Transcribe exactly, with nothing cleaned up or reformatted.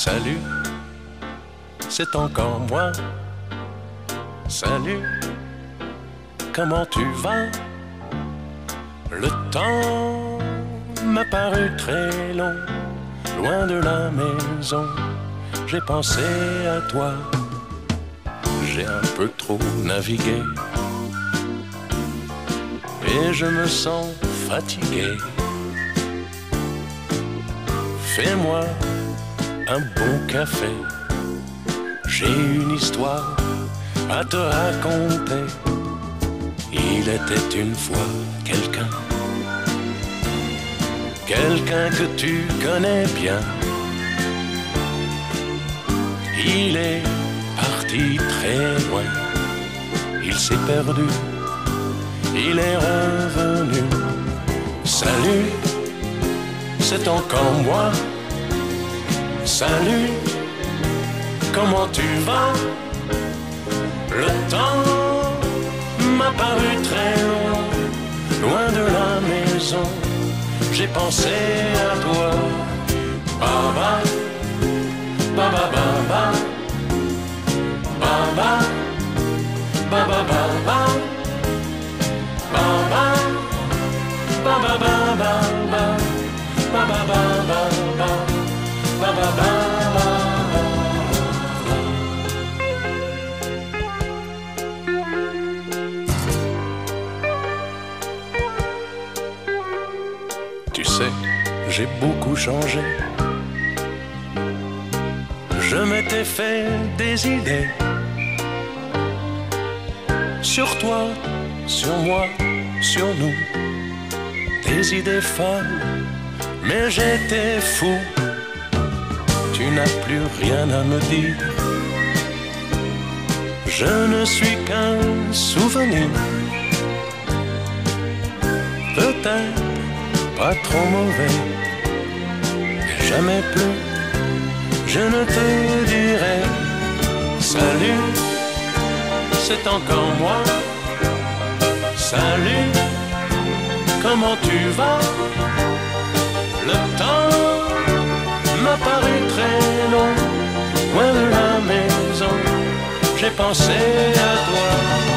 Salut, c'est encore moi. Salut, comment tu vas? Le temps m'a paru très long, loin de la maison, j'ai pensé à toi. J'ai un peu trop navigué et je me sens fatigué. Fais-moi un bon café, j'ai une histoire à te raconter. Il était une fois quelqu'un, quelqu'un que tu connais bien. Il est parti très loin, il s'est perdu, il est revenu. Salut, c'est encore moi. Salut, comment tu vas? Le temps m'a paru très long, loin de la maison, j'ai pensé à toi. Baba, baba, baba, baba, baba, baba, baba, baba, baba, baba, baba, baba, baba. Tu sais, j'ai beaucoup changé. Je m'étais fait des idées sur toi, sur moi, sur nous. Des idées folles, mais j'étais fou. Tu n'as plus rien à me dire. Je ne suis qu'un souvenir. Peut-être pas trop mauvais, mais jamais plus je ne te dirai salut, c'est encore moi. Salut, comment tu vas? Le temps m'a paru très long, loin de la maison, j'ai pensé à toi.